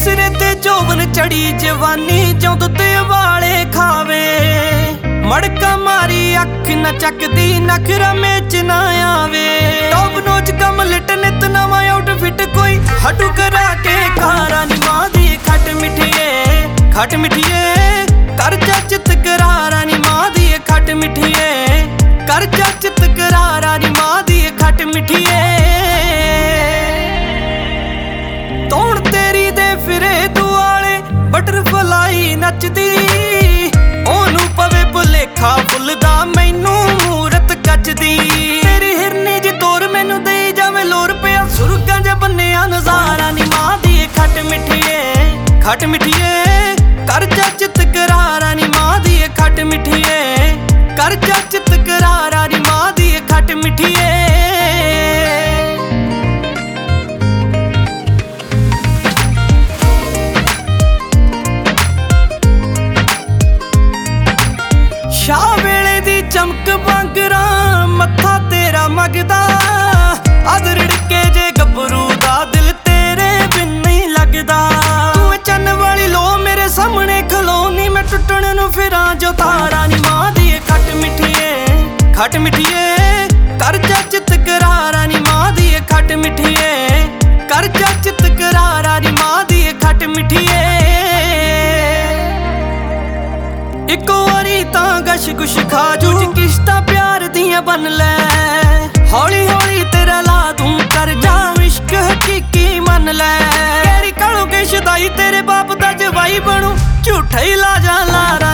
सिरे ते जोबन चढ़ी जवानी जो दुध वाले खावे मड़का मारी अख न चकदी नखरा मेच ना आवे टॉप नोच कमलिट नित नवा आउटफिट कोई हडू करा के खारा नी मां दी खट मिठिए कर जा चित करारा नी मां दी खट मिठिए कर जा चित करारा नी मां दी खट मिठिए तौण तेरी दे फिरे दुआले बटरफ्लाई नचदी ओनू पवे भुलेखा फुलदा मैनू मूरत कचदी तेरी हिरनी जी तोर मैनू दे जावे लोर पिया सुरगां च बन्निया नज़ारा नी मां दी खट मिठिए कर जा चित करारा नी मां दी खट मिठिए कर जा चित करारा नी मां दी खट मिठिए शाह वेले दी चमक वांगरा मत्था तेरा मगदा अद रिड़के जे गबरू दा दिल तेरे बिन नहीं लगदा तू चन्न वाली लो मेरे सामने खलोनी मैं टुटण नू फिरां जो तारा नी मां दी खट मिठिए कर जा चित करारा नी मां दी खट मिठिए कर जा चित करारा नी मां दी खट मिठिए इको वारी तां गश गुश खाजू किश्ता प्यार दियां बन लै हौली हौली तेरा ला दूं कर जा इश्क हकीकी मन लै तेरी कालों के शदाई तेरे बाप दा जवाई बनू झूठा ही ला जा लारा